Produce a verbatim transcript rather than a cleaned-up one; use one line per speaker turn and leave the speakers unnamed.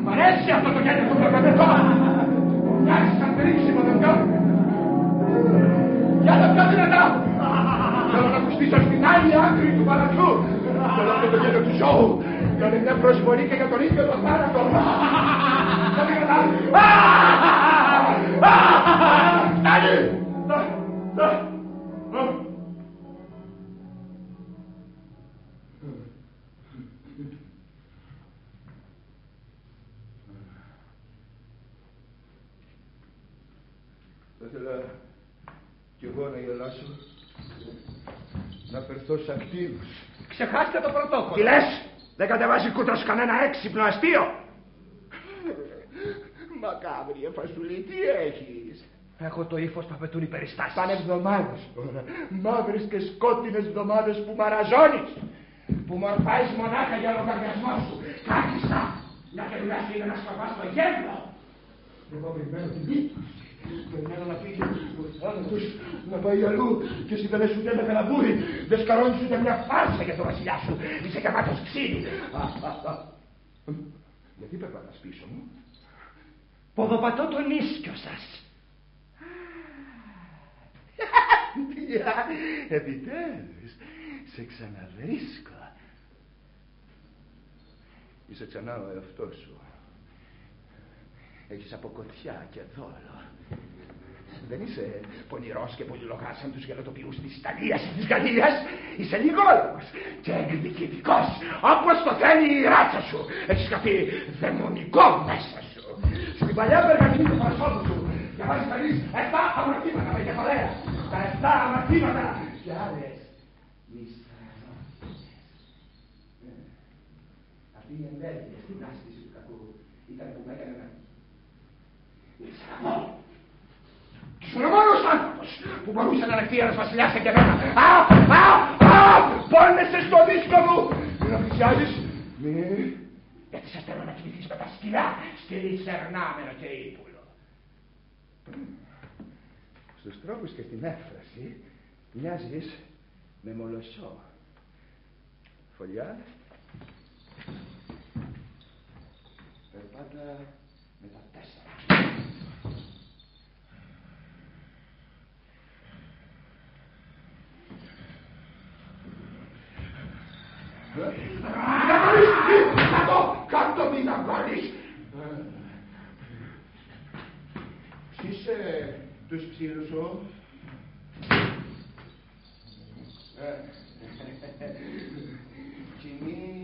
Μ' αρέσει αυτό το γέννη που βλέπετε τώρα. Μοιάζει σαν περίξιμο, δεν κάνω. Για να πιο δυνατά. Θέλω να ακουστήσω στην άλλη άκρη του παλατιού. Θέλω αυτό το γέννη του ζώου. Να είναι μια προσβολή και για τον ίδιο τον θάνατο. Πιο δυνατά. Φτάνει. Θα ήθελα κι εγώ να γελάσω, να περθώ σαν κτήρους.
Ξεχάστε το πρωτόκολλο.
Τι λες, δεν κατεβάζει κούτρος κανένα έξυπνο αστείο. Μακάβριε φασουλή, τι έχεις?
Έχω το ύφος που απαιτούν οι περιστάσεις.
Πάνε εβδομάδες τώρα, μαύρες και σκότεινες εβδομάδες που μαραζώνεις, που μορφάζεις μονάχα για λογαριασμό σου. Κάκιστα, μια και δουλειά σου είναι να σκορπάς το γέμνο. Εγώ περιμένω την πίπτωση. Περιμένω να φύγει ο θάνατος, να πάει αλλού και εσύ δεν λες ούτε ένα καλαμπούρι. Δεν σκαρώνεις ούτε μια φάρσα για τον βασιλιά σου. Είσαι γεμάτος ξύλι. Α, α, α. Γιατί περπατάς πίσω μου?
Ποδοπατώ τον ίσκιο σας.
Επιτέλους, σε ξαναβρίσκω. Είσαι ξανά ο εαυτός σου. Έχεις αποκοτιά και δόλο. Δεν είσαι πονηρός και πολυλογάς σαν τους γελοτοποιούς της Ιταλίας ή της Γαλλίας. Είσαι λιγόλογος και εκδικητικός, όπως το θέλει η ράτσα σου. Έχεις κάτι δαιμονικό μέσα σου. Στην παλιά περγαμηνή του προσώπου σου διαβάζεις κανείς εφτά αμαρτήματα με κεφαλαία. Τα εφτά αμαρτήματα και άλλες μυστρανότητες. Αυτή η ενέργεια στην άσκηση του κακού ήταν που με έκανε να... Ισραμό! Ήσουν ο μόνος άνθρωπος που μπορούσε να ανεχτεί ένας βασιλιάς και εμένα. Α, α, α! Πόνεσαι στο δίσκο μου! Μην αφησιάζεις. Μη. Γιατί σε θέλω να κοιμηθείς με τα σκυλά στη λιτσερνάμενο και ύπουλο. Στους τρόπους και στην έκφραση μοιάζεις με μολοσσό. Φωλιά. Περπάτα με τα τέσσερα. Κάτω μην αγγόλεις. Είσαι τους ψήλους σου. Κοινή